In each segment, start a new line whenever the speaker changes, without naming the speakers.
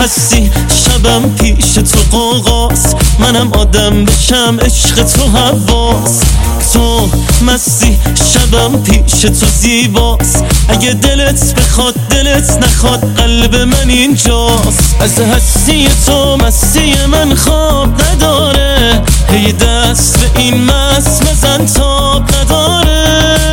هستی شبم پیش تو قوقاس، منم آدم بشم عشق تو حواس. تو مستی شبم پیش تو زیباست، اگه دلت بخواد دلت نخواد قلب من اینجاست. از هستی تو مستی من خواب نداره، هی دست به این مست بزن تاب نداره.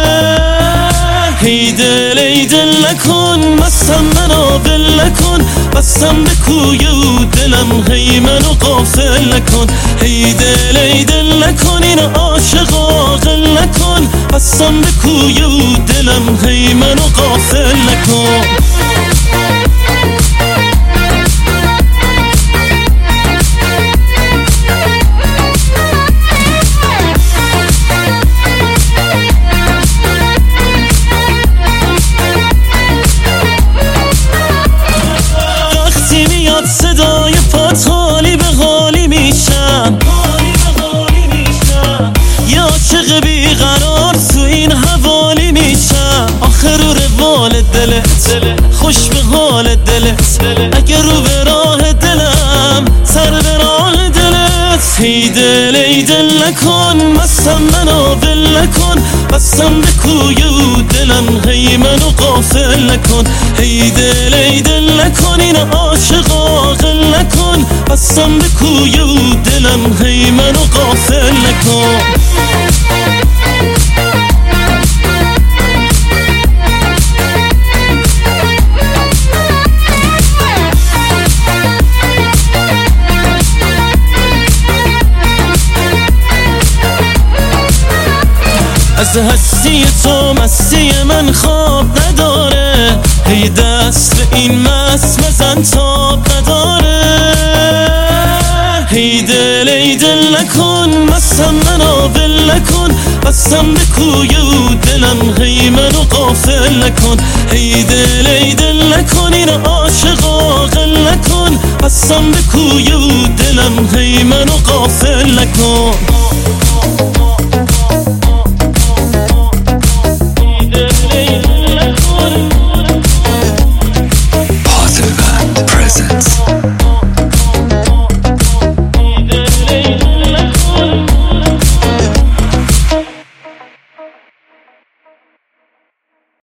ای دل نکن مستم منو ول نکن، بستم به کوی و دلم هی منو غافل نکن. ای دل نکن این عاشق عاقل نکن، بستم به کوی و دلم هی منو غافل نکن. صدای پات حالی به حالی میشم، یه عاشق بیقرار تو این حوالی میشم. آخر رو روال دلت خوش به حال دلت، اگه رو به راه دلم سر به راه دلت. ای دل نکن مستم منو ول نکن، بستم به کوی و دلم هی منو غافل نکن. ای دل نکن این عاشق عاقل نکن، بستم به کوی و دلم هی منو غافل نکن. از هستی تو مستی من خواب نداره، هی دست به این مست بزن تاب نداره. ای دل نکن مستم منو ول نکن، بستم به کوی و دلم هی منو غافل نکن. ای دل نکن این عاشق عاقل نکن، بستم به کوی و دلم هی منو غافل نکن.